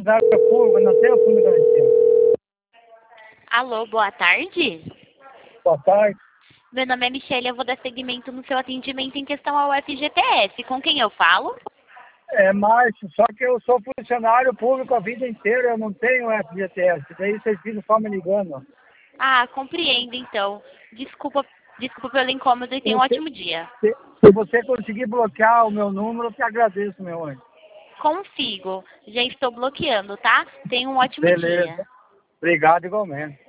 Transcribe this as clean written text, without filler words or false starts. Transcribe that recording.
funcionário público, não tenho fundo de garantia. Alô, boa tarde. Boa tarde. Meu nome é Michelle, eu vou dar seguimento no seu atendimento em questão ao FGTS. Com quem eu falo? É, Márcio, só que eu sou funcionário público a vida inteira, eu não tenho FGTS. Daí vocês ficam só me ligando. Ah, compreendo então. Desculpa pelo incômodo e tenha um ótimo dia. Se você conseguir bloquear o meu número, eu te agradeço, meu anjo. Consigo. Já estou bloqueando, tá? Tenha um ótimo dia. Beleza. Obrigado igualmente.